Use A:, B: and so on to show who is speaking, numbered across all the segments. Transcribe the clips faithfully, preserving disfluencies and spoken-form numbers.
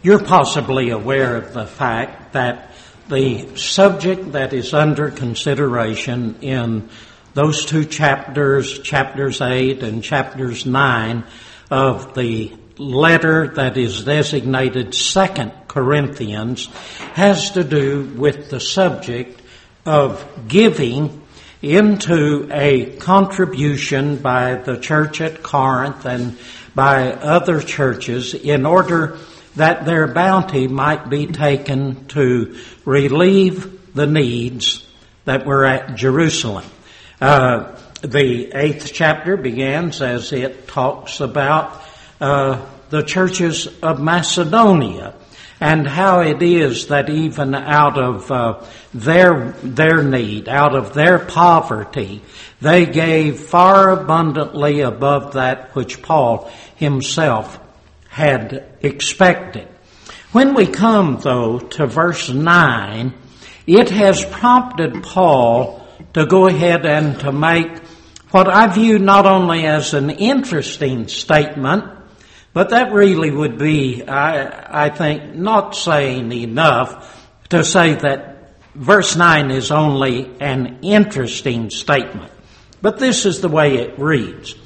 A: You're possibly aware of the fact that the subject that is under consideration in those two chapters, chapters eight and chapters nine of the letter that is designated Second Corinthians, has to do with the subject of giving into a contribution by the church at Corinth and by other churches in order that their bounty might be taken to relieve the needs that were at Jerusalem. Uh, the eighth chapter begins as it talks about uh, the churches of Macedonia and how it is that even out of uh, their their need, out of their poverty, they gave far abundantly above that which Paul himself had expected. When we come, though, to verse nine, it has prompted Paul to go ahead and to make what I view not only as an interesting statement, but that really would be, I, I think, not saying enough to say that verse nine is only an interesting statement. But this is the way it reads.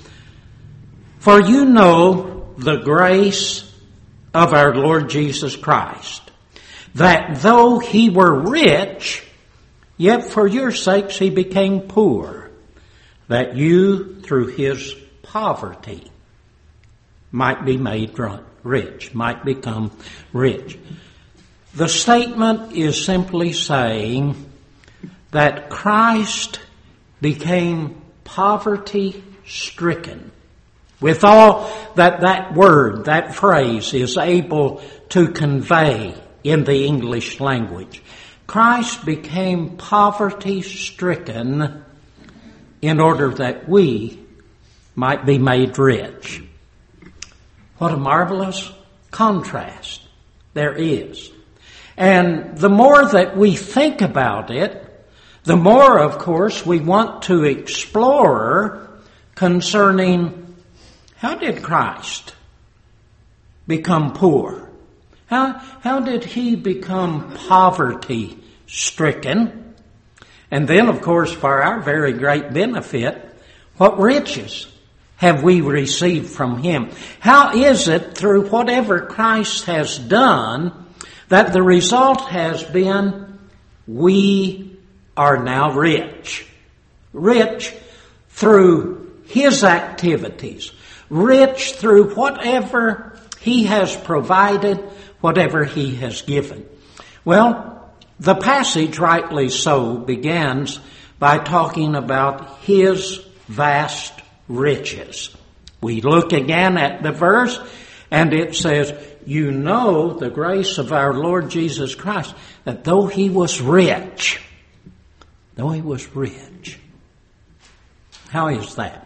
A: For you know the grace of our Lord Jesus Christ, that though he were rich, yet for your sakes he became poor, that you through his poverty might be made rich, might become rich. The statement is simply saying that Christ became poverty-stricken. With all that that word, that phrase is able to convey in the English language. Christ became poverty-stricken in order that we might be made rich. What a marvelous contrast there is. And the more that we think about it, the more, of course, we want to explore concerning how did Christ become poor? How, how did he become poverty-stricken? And then, of course, for our very great benefit, what riches have we received from him? How is it through whatever Christ has done that the result has been we are now rich? Rich through his activities. Rich through whatever he has provided, whatever he has given. Well, the passage, rightly so, begins by talking about his vast riches. We look again at the verse, and it says, you know the grace of our Lord Jesus Christ, that though he was rich, though he was rich. How is that?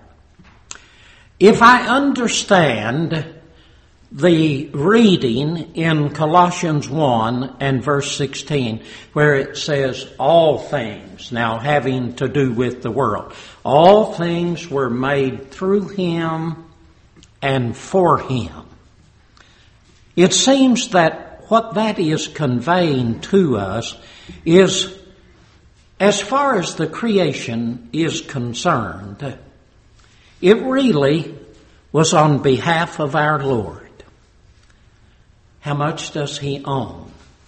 A: If I understand the reading in Colossians one and verse sixteen, where it says all things, now having to do with the world, all things were made through him and for him. It seems that what that is conveying to us is, as far as the creation is concerned, it really was on behalf of our Lord. How much does he own?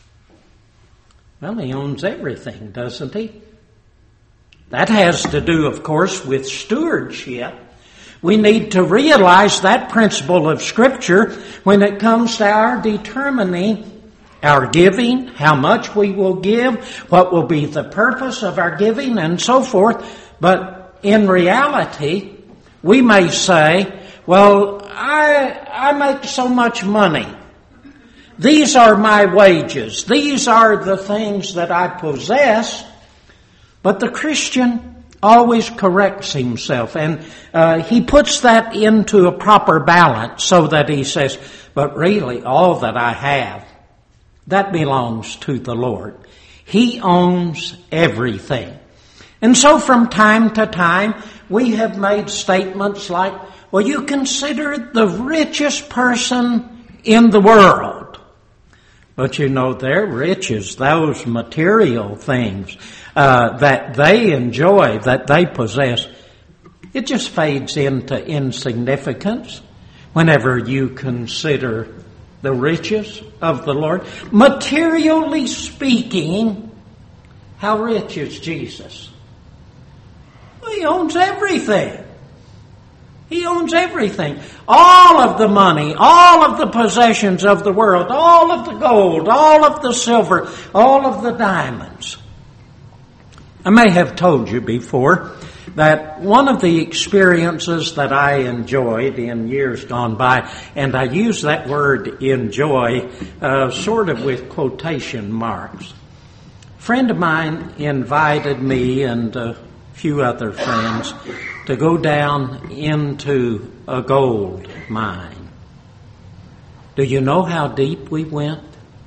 A: Well, he owns everything, doesn't he? That has to do, of course, with stewardship. We need to realize that principle of Scripture when it comes to our determining our giving, how much we will give, what will be the purpose of our giving, and so forth. But in reality, we may say, well, I, I make so much money. These are my wages. These are the things that I possess. But the Christian always corrects himself, and uh, he puts that into a proper balance so that he says, but really all that I have, that belongs to the Lord. He owns everything. And so from time to time, we have made statements like, well, you consider the richest person in the world. But you know, their riches, those material things uh, that they enjoy, that they possess, it just fades into insignificance whenever you consider the riches of the Lord. Materially speaking, how rich is Jesus? Well, he owns everything. He owns everything. All of the money, all of the possessions of the world, all of the gold, all of the silver, all of the diamonds. I may have told you before that one of the experiences that I enjoyed in years gone by, and I use that word enjoy uh, sort of with quotation marks. A friend of mine invited me and a few other friends to go down into a gold mine. Do you know how deep we went?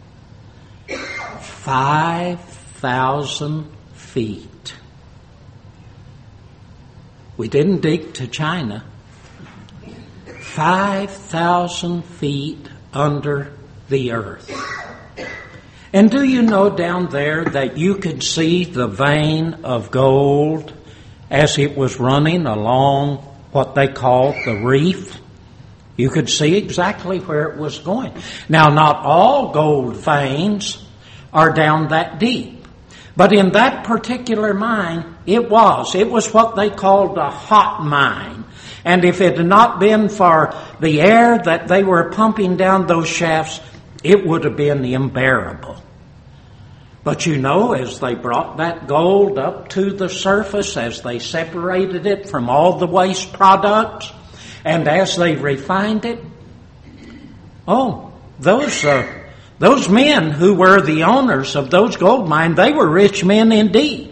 A: Five thousand feet. We didn't dig to China. Five thousand feet under the earth. And do you know down there that you could see the vein of gold as it was running along what they call the reef? You could see exactly where it was going. Now, not all gold veins are down that deep. But in that particular mine, it was. It was what they called a hot mine. And if it had not been for the air that they were pumping down those shafts, it would have been unbearable. But you know, as they brought that gold up to the surface, as they separated it from all the waste products, and as they refined it, oh, those uh, those men who were the owners of those gold mines, they were rich men indeed.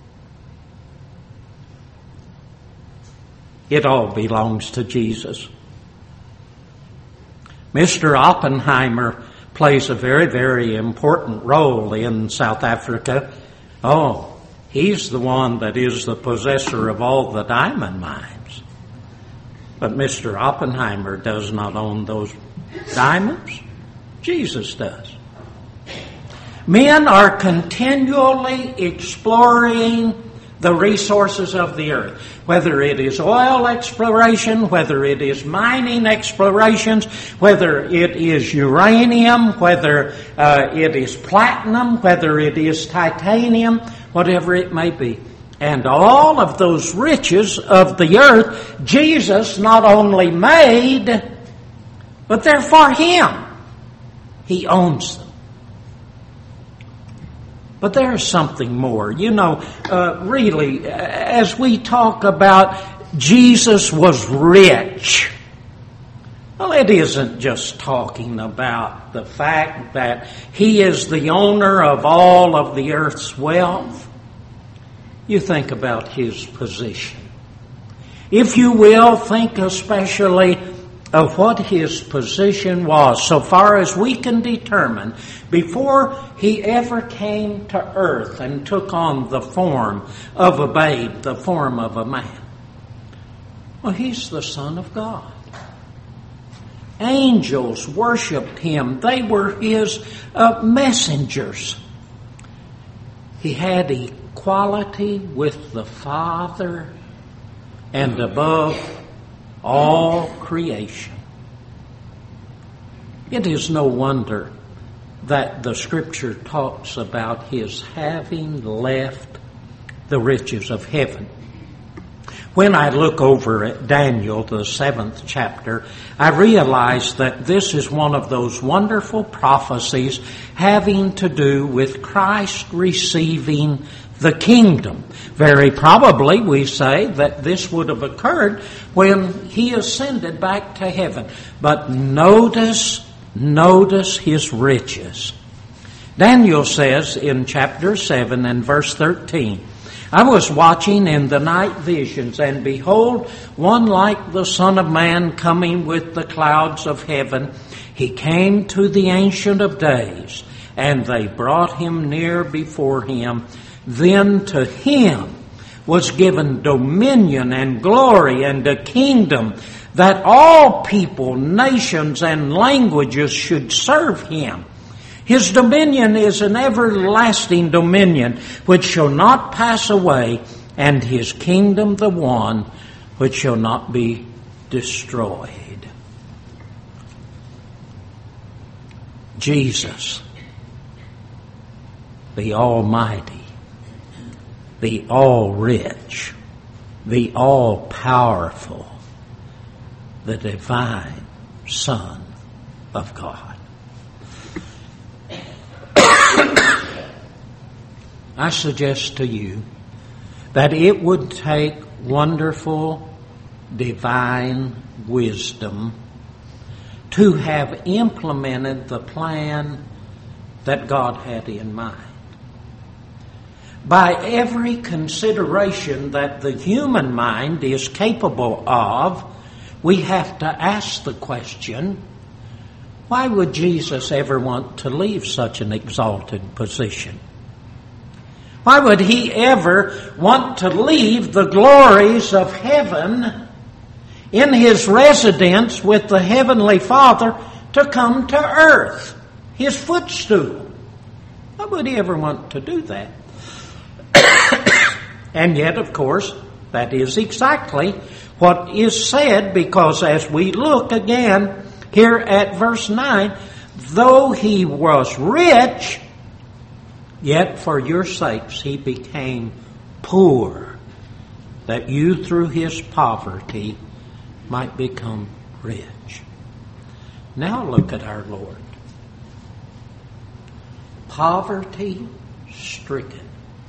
A: It all belongs to Jesus. Mister Oppenheimer plays a very, very important role in South Africa. Oh, he's the one that is the possessor of all the diamond mines. But Mister Oppenheimer does not own those diamonds. Jesus does. Men are continually exploring the resources of the earth, whether it is oil exploration, whether it is mining explorations, whether it is uranium, whether uh, it is platinum, whether it is titanium, whatever it may be. And all of those riches of the earth, Jesus not only made, but they're for Him. He owns them. But there's something more. You know, uh, really, as we talk about Jesus was rich, well, it isn't just talking about the fact that He is the owner of all of the earth's wealth. You think about His position. If you will, think especially of what His position was, so far as we can determine, before He ever came to earth and took on the form of a babe, the form of a man. Well, He's the Son of God. Angels worshipped Him. They were His uh, messengers. He had equality with the Father and above all creation. It is no wonder that the Scripture talks about His having left the riches of heaven. When I look over at Daniel, the seventh chapter, I realize that this is one of those wonderful prophecies having to do with Christ receiving the kingdom. Very probably we say that this would have occurred when He ascended back to heaven. But notice, notice His riches. Daniel says in chapter seven and verse thirteen, I was watching in the night visions, and behold, one like the Son of Man coming with the clouds of heaven. He came to the Ancient of Days, and they brought Him near before Him. Then to Him was given dominion and glory and a kingdom, that all people, nations, and languages should serve Him. His dominion is an everlasting dominion which shall not pass away, and his kingdom the one which shall not be destroyed. Jesus, the Almighty, the All-Rich, the All-Powerful, the divine Son of God. I suggest to you that it would take wonderful divine wisdom to have implemented the plan that God had in mind. By every consideration that the human mind is capable of, we have to ask the question, why would Jesus ever want to leave such an exalted position? Why would he ever want to leave the glories of heaven in his residence with the Heavenly Father to come to earth, his footstool? Why would he ever want to do that? And yet, of course, that is exactly what is said, because as we look again here at verse nine, though he was rich, yet for your sakes he became poor, that you through his poverty might become rich. Now look at our Lord. Poverty stricken.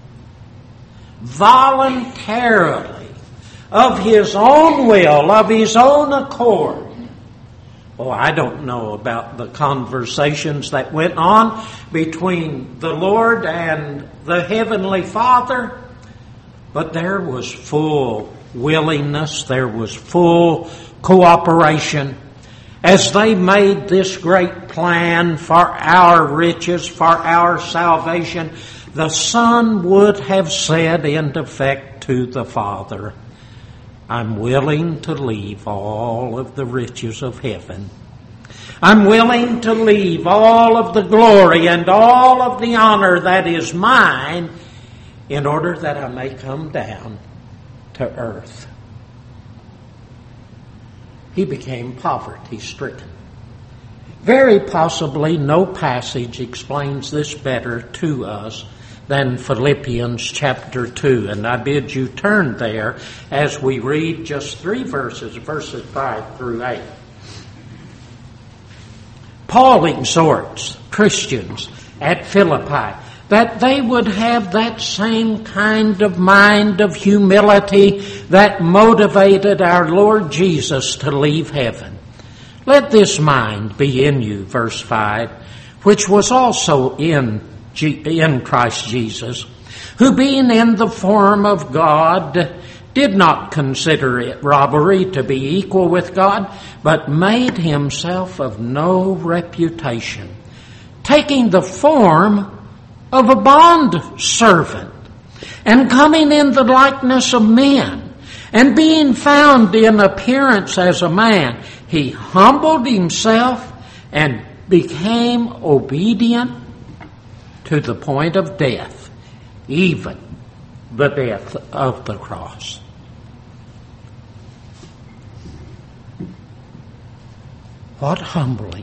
A: Voluntarily, of his own will, of his own accord. Oh, I don't know about the conversations that went on between the Lord and the Heavenly Father, but there was full willingness, there was full cooperation as they made this great plan for our riches, for our salvation. The Son would have said in effect to the Father, I'm willing to leave all of the riches of heaven. I'm willing to leave all of the glory and all of the honor that is mine in order that I may come down to earth. He became poverty-stricken. Very possibly no passage explains this better to us than Philippians chapter two. And I bid you turn there as we read just three verses, verses five through eight. Paul exhorts Christians at Philippi that they would have that same kind of mind of humility that motivated our Lord Jesus to leave heaven. Let this mind be in you, verse five, which was also in in Christ Jesus, who being in the form of God, did not consider it robbery to be equal with God, but made himself of no reputation, taking the form of a bond servant, and coming in the likeness of men, and being found in appearance as a man, he humbled himself and became obedient to the point of death, even the death of the cross. What humbling.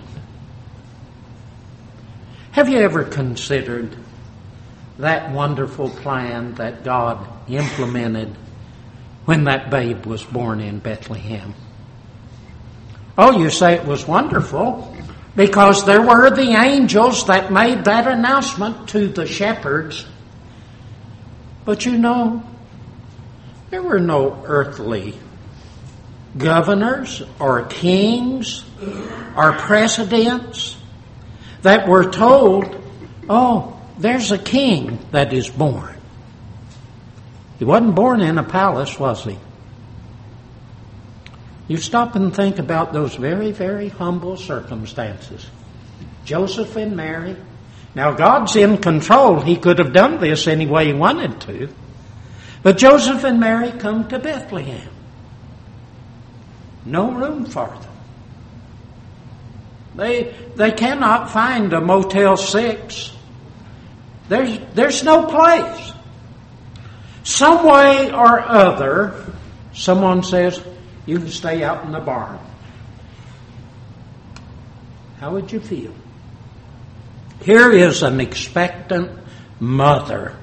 A: Have you ever considered that wonderful plan that God implemented when that babe was born in Bethlehem? Oh, you say it was wonderful because there were the angels that made that announcement to the shepherds. But you know, there were no earthly governors or kings or presidents that were told, oh, there's a king that is born. He wasn't born in a palace, was he? You stop and think about those very, very humble circumstances. Joseph and Mary. Now, God's in control. He could have done this any way he wanted to. But Joseph and Mary come to Bethlehem. No room for them. They they cannot find a Motel six. There's there's no place. Some way or other, someone says, you can stay out in the barn. How would you feel? Here is an expectant mother,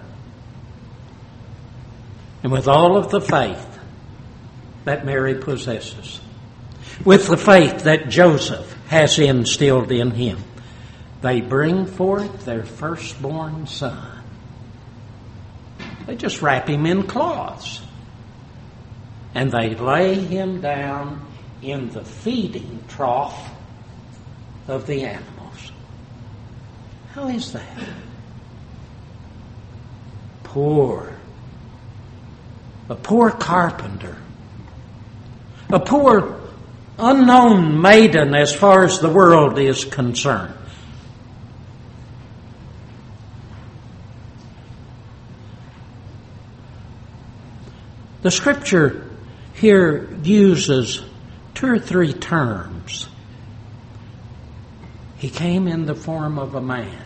A: and with all of the faith that Mary possesses, with the faith that Joseph has instilled in him, they bring forth their firstborn son. They just wrap him in cloths, and they lay him down in the feeding trough of the animals. How is that? Poor. A poor carpenter. A poor unknown maiden as far as the world is concerned. The Scripture here uses two or three terms. He came in the form of a man.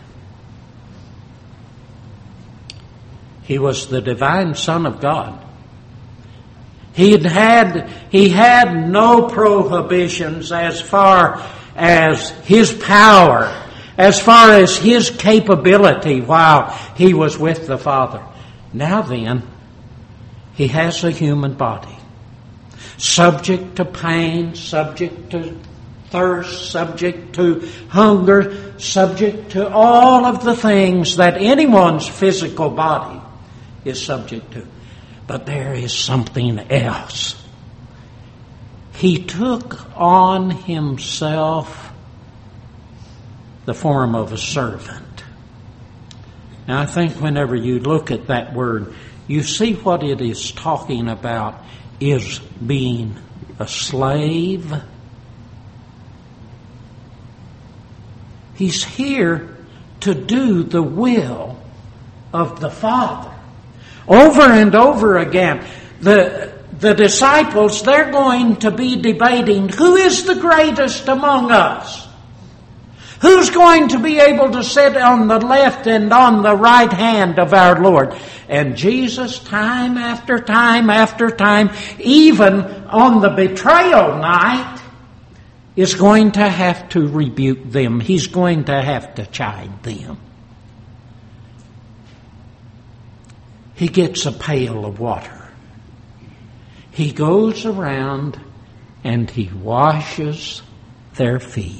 A: He was the divine Son of God. He'd had, he had no prohibitions as far as his power, as far as his capability while he was with the Father. Now then, he has a human body, subject to pain, subject to thirst, subject to hunger, subject to all of the things that anyone's physical body is subject to. But there is something else. He took on himself the form of a servant. Now I think whenever you look at that word, you see what it is talking about is being a slave. He's here to do the will of the Father. Over and over again, the, the disciples, they're going to be debating, who is the greatest among us? Who's going to be able to sit on the left and on the right hand of our Lord? And Jesus, time after time after time, even on the betrayal night, is going to have to rebuke them. He's going to have to chide them. He gets a pail of water. He goes around and he washes their feet.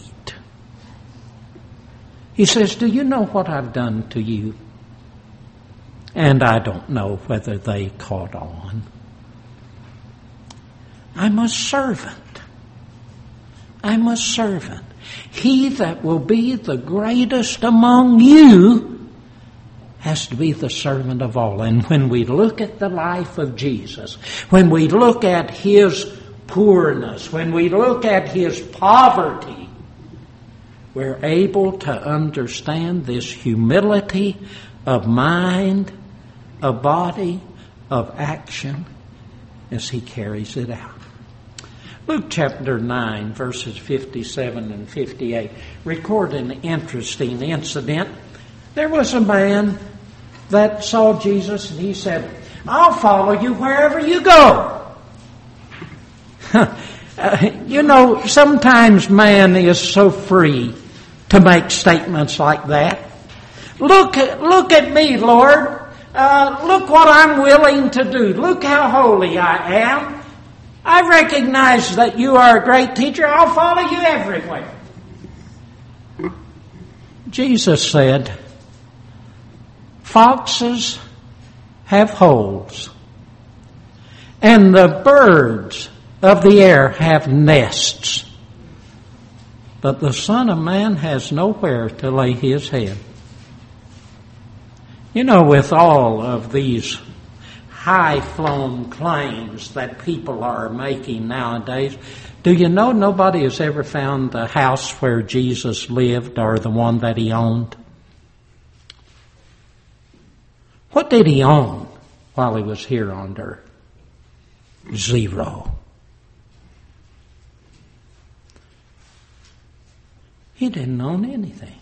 A: He says, do you know what I've done to you? And I don't know whether they caught on. I'm a servant. I'm a servant. He that will be the greatest among you has to be the servant of all. And when we look at the life of Jesus, when we look at his poorness, when we look at his poverty, we're able to understand this humility of mind, of body, of action as he carries it out. Luke chapter nine, verses fifty-seven and fifty-eight, record an interesting incident. There was a man that saw Jesus and he said, I'll follow you wherever you go. uh, you know, sometimes man is so free to make statements like that. Look at, look at me, Lord. Uh, look what I'm willing to do. Look how holy I am. I recognize that you are a great teacher. I'll follow you everywhere. Jesus said, foxes have holes, and the birds of the air have nests, but the Son of Man has nowhere to lay his head. You know, with all of these high-flown claims that people are making nowadays, do you know nobody has ever found the house where Jesus lived or the one that he owned? What did he own while he was here on earth? Zero. He didn't own anything.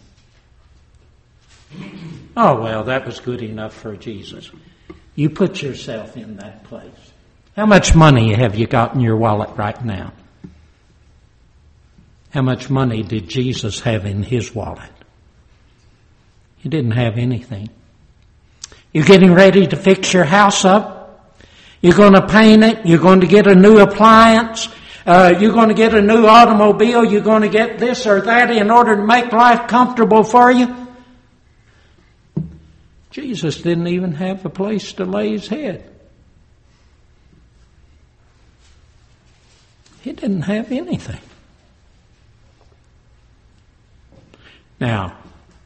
A: Oh, well, that was good enough for Jesus. You put yourself in that place. How much money have you got in your wallet right now? How much money did Jesus have in his wallet? He didn't have anything. You're getting ready to fix your house up. You're going to paint it. You're going to get a new appliance. Uh, you're going to get a new automobile. You're going to get this or that in order to make life comfortable for you. Jesus didn't even have a place to lay his head. He didn't have anything. Now,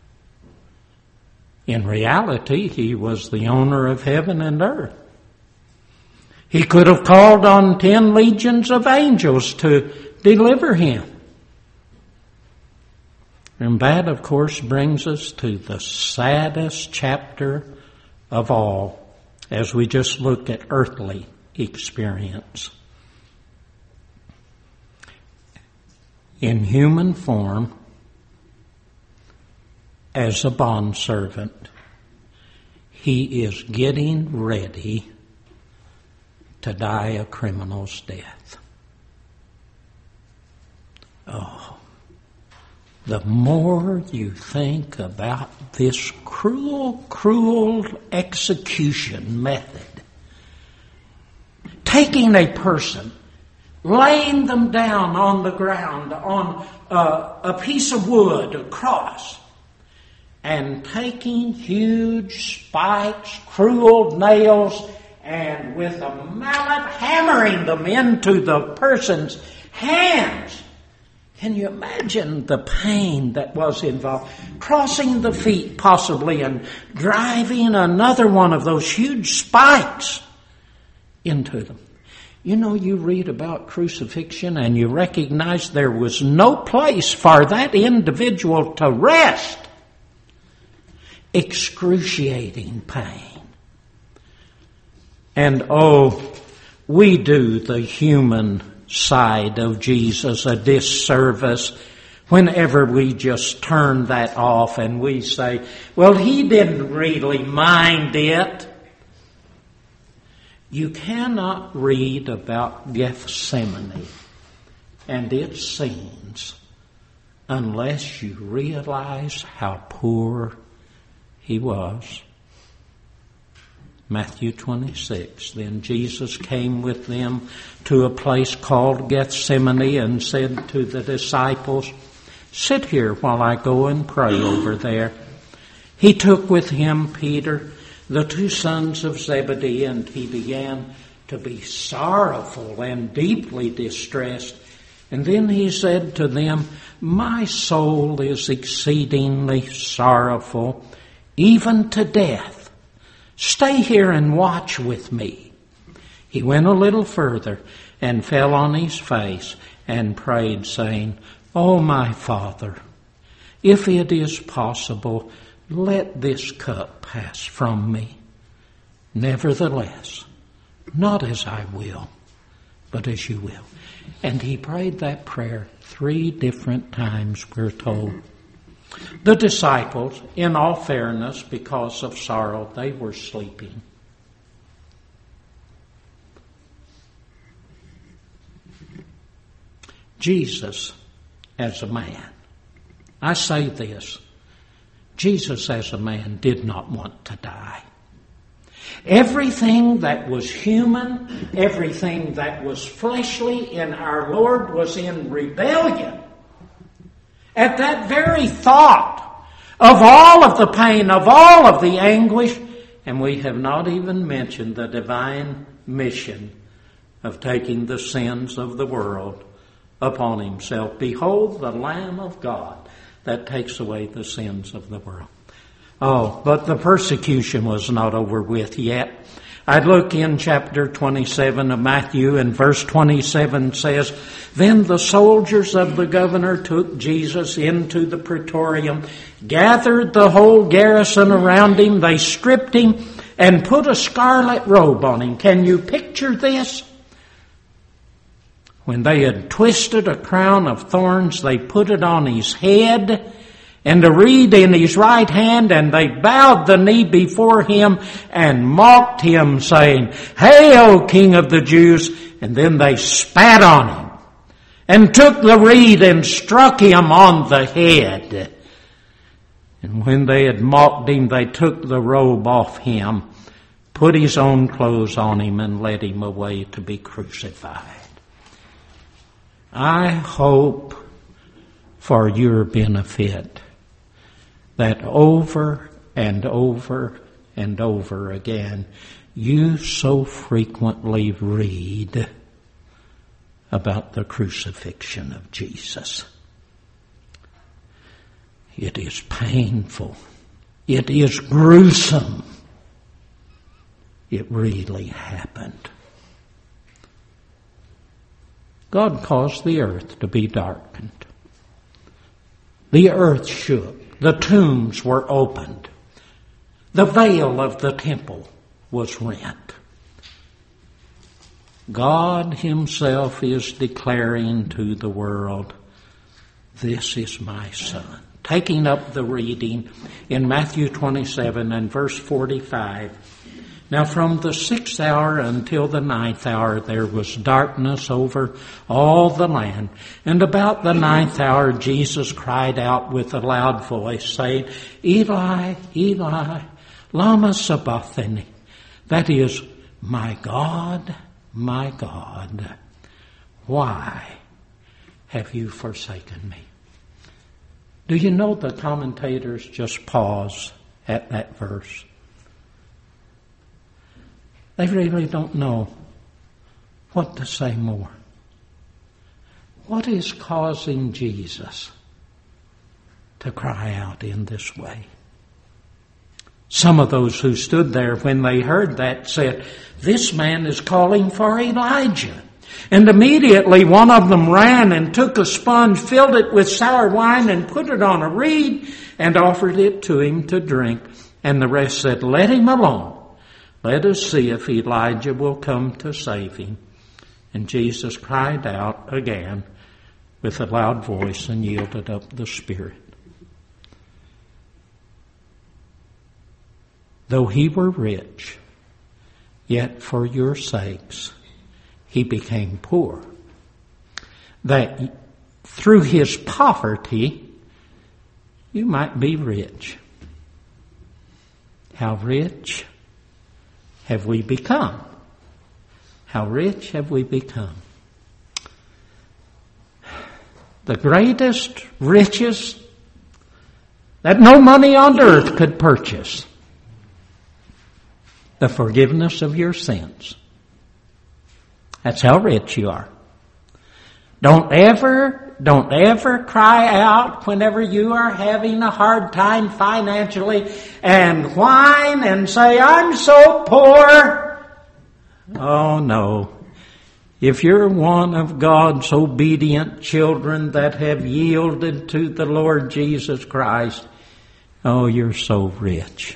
A: in reality, he was the owner of heaven and earth. He could have called on ten legions of angels to deliver him. And that, of course, brings us to the saddest chapter of all as we just look at earthly experience. In human form, as a bondservant, he is getting ready to die a criminal's death. Oh, the more you think about this cruel, cruel execution method, taking a person, laying them down on the ground on uh, a piece of wood, a cross, and taking huge spikes, cruel nails, and with a mallet hammering them into the person's hands. Can you imagine the pain that was involved? Crossing the feet possibly and driving another one of those huge spikes into them. You know, you read about crucifixion and you recognize there was no place for that individual to rest. Excruciating pain. And oh, we do the human side of Jesus a disservice whenever we just turn that off and we say, well, he didn't really mind it. You cannot read about Gethsemane and its scenes unless you realize how poor he was. Matthew twenty-six, then Jesus came with them to a place called Gethsemane and said to the disciples, sit here while I go and pray over there. He took with him Peter, the two sons of Zebedee, and he began to be sorrowful and deeply distressed. And then he said to them, my soul is exceedingly sorrowful, even to death. Stay here and watch with me. He went a little further and fell on his face and prayed, saying, O my Father, if it is possible, let this cup pass from me. Nevertheless, not as I will, but as you will. And he prayed that prayer three different times, we're told. The disciples, in all fairness, because of sorrow, they were sleeping. Jesus as a man, I say this, Jesus as a man did not want to die. Everything that was human, everything that was fleshly in our Lord was in rebellion. At that very thought of all of the pain, of all of the anguish, and we have not even mentioned the divine mission of taking the sins of the world upon himself. Behold the Lamb of God that takes away the sins of the world. Oh, but the persecution was not over with yet. I look in chapter twenty-seven of Matthew, and verse twenty-seven says, Then the soldiers of the governor took Jesus into the praetorium, gathered the whole garrison around him, they stripped him, and put a scarlet robe on him. Can you picture this? When they had twisted a crown of thorns, they put it on his head, and a reed in his right hand, and they bowed the knee before him and mocked him, saying, Hail, King of the Jews! And then they spat on him, and took the reed and struck him on the head. And when they had mocked him, they took the robe off him, put his own clothes on him, and led him away to be crucified. I hope for your benefit that over and over and over again you so frequently read about the crucifixion of Jesus. It is painful. It is gruesome. It really happened. God caused the earth to be darkened. The earth shook. The tombs were opened. The veil of the temple was rent. God himself is declaring to the world, this is my son. Taking up the reading in Matthew twenty-seven and verse forty-five. Now from the sixth hour until the ninth hour there was darkness over all the land. And about the ninth hour Jesus cried out with a loud voice, saying, Eli, Eli, lama sabachthani. That is, my God, my God, why have you forsaken me? Do you know the commentators just pause at that verse? They really don't know what to say more. What is causing Jesus to cry out in this way? Some of those who stood there when they heard that said, this man is calling for Elijah. And immediately one of them ran and took a sponge, filled it with sour wine, and put it on a reed and offered it to him to drink. And the rest said, let him alone. Let us see if Elijah will come to save him. And Jesus cried out again with a loud voice and yielded up the Spirit. Though he were rich, yet for your sakes he became poor, that through his poverty you might be rich. How rich have we become? How rich have we become? The greatest riches that no money on earth could purchase. The forgiveness of your sins. That's how rich you are. Don't ever, don't ever cry out whenever you are having a hard time financially and whine and say, I'm so poor. Oh no. If you're one of God's obedient children that have yielded to the Lord Jesus Christ, oh, you're so rich.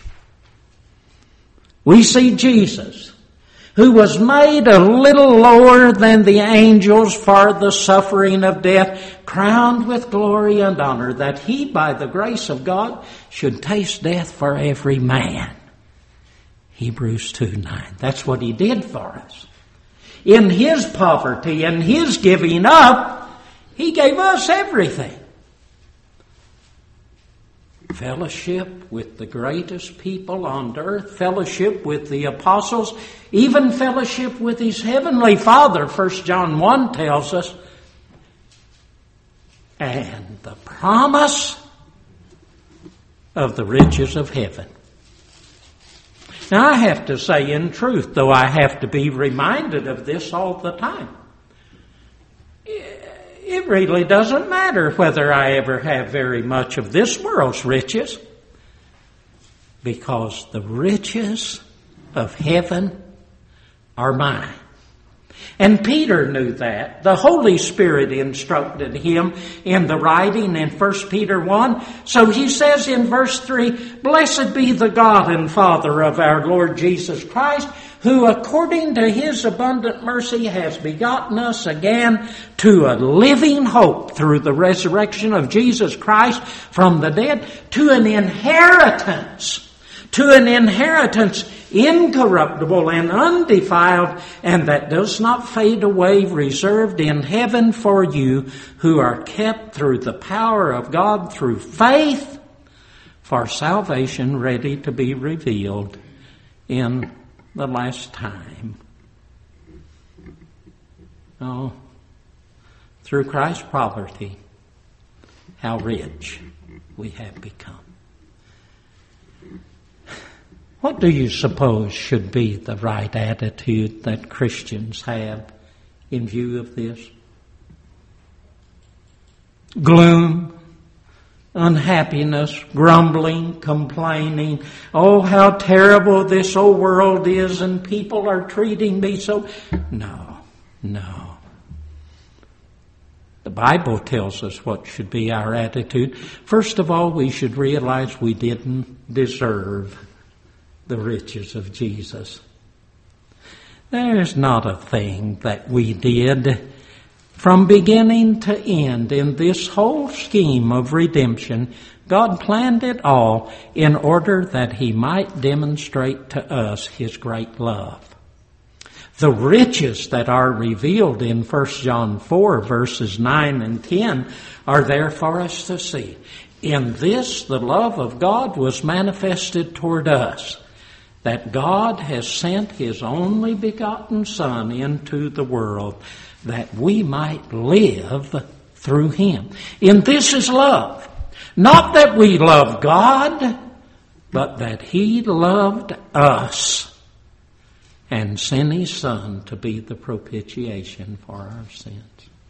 A: We see Jesus, who was made a little lower than the angels for the suffering of death, crowned with glory and honor, that he, by the grace of God, should taste death for every man. Hebrews two nine. That's what he did for us. In his poverty and his giving up, he gave us everything. Fellowship with the greatest people on earth, fellowship with the apostles, even fellowship with his heavenly Father, First John one tells us. And the promise of the riches of heaven. Now I have to say in truth, though I have to be reminded of this all the time, it really doesn't matter whether I ever have very much of this world's riches, because the riches of heaven are mine. And Peter knew that. The Holy Spirit instructed him in the writing in First Peter one. So he says in verse three, Blessed be the God and Father of our Lord Jesus Christ, who according to His abundant mercy has begotten us again to a living hope through the resurrection of Jesus Christ from the dead, to an inheritance, to an inheritance incorruptible and undefiled, and that does not fade away, reserved in heaven for you, who are kept through the power of God through faith for salvation, ready to be revealed in the last time. Oh, through Christ's poverty, how rich we have become. What do you suppose should be the right attitude that Christians have in view of this? Gloom, unhappiness, grumbling, complaining. Oh, how terrible this old world is and people are treating me so. No, no. The Bible tells us what should be our attitude. First of all, we should realize we didn't deserve the riches of Jesus. There's not a thing that we did from beginning to end in this whole scheme of redemption. God planned it all in order that He might demonstrate to us His great love. The riches that are revealed in First John four verses nine and ten are there for us to see. In this, the love of God was manifested toward us, that God has sent His only begotten Son into the world, that we might live through Him. In this is love. Not that we love God, but that He loved us and sent His Son to be the propitiation for our sins.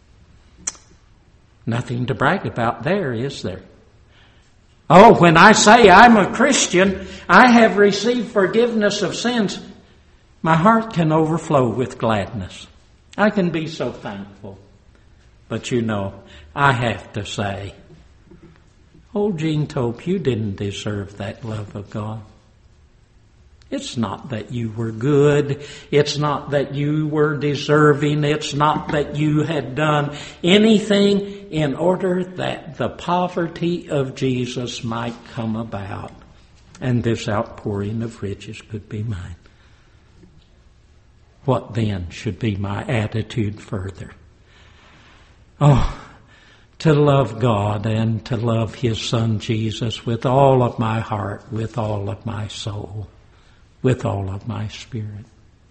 A: Nothing to brag about there, is there? Oh, when I say I'm a Christian, I have received forgiveness of sins, my heart can overflow with gladness. I can be so thankful. But you know, I have to say, old Gene Tope, you didn't deserve that love of God. It's not that you were good. It's not that you were deserving. It's not that you had done anything in order that the poverty of Jesus might come about and this outpouring of riches could be mine. What then should be my attitude further? Oh, to love God and to love His Son Jesus with all of my heart, with all of my soul, with all of my spirit.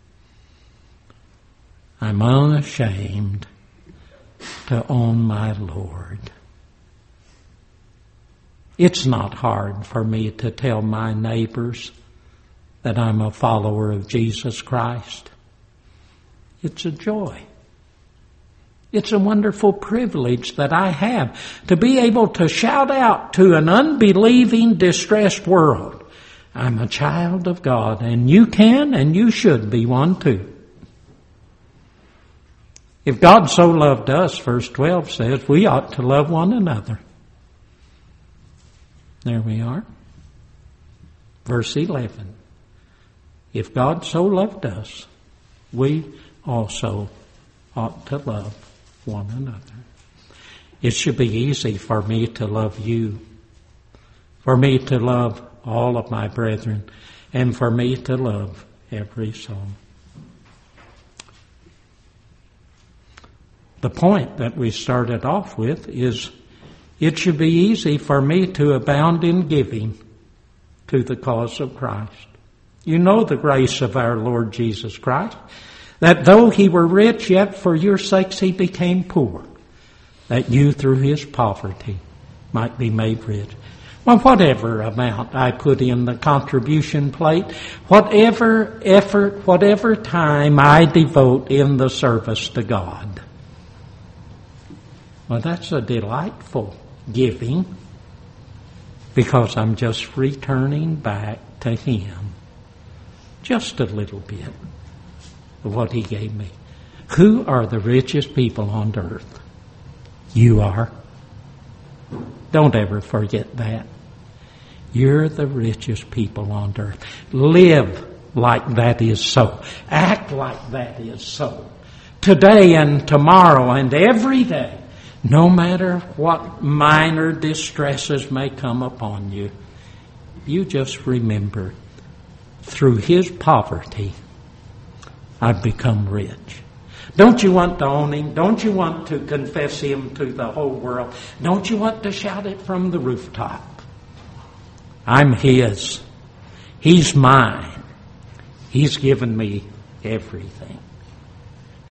A: I'm unashamed to own my Lord. It's not hard for me to tell my neighbors that I'm a follower of Jesus Christ. It's a joy. It's a wonderful privilege that I have to be able to shout out to an unbelieving, distressed world, I'm a child of God, and you can and you should be one too. If God so loved us, verse twelve says, we ought to love one another. There we are. Verse eleven. If God so loved us, we also ought to love one another. It should be easy for me to love you, for me to love all of my brethren, and for me to love every soul. The point that we started off with is it should be easy for me to abound in giving to the cause of Christ. You know the grace of our Lord Jesus Christ, that though He were rich, yet for your sakes He became poor, that you through His poverty might be made rich. Well, whatever amount I put in the contribution plate, whatever effort, whatever time I devote in the service to God, well, that's a delightful giving because I'm just returning back to Him just a little bit of what He gave me. Who are the richest people on earth? You are. Don't ever forget that. You're the richest people on earth. Live like that is so. Act like that is so. Today and tomorrow and every day, no matter what minor distresses may come upon you, you just remember, through His poverty, I've become rich. Don't you want to own Him? Don't you want to confess Him to the whole world? Don't you want to shout it from the rooftop? I'm His. He's mine. He's given me everything.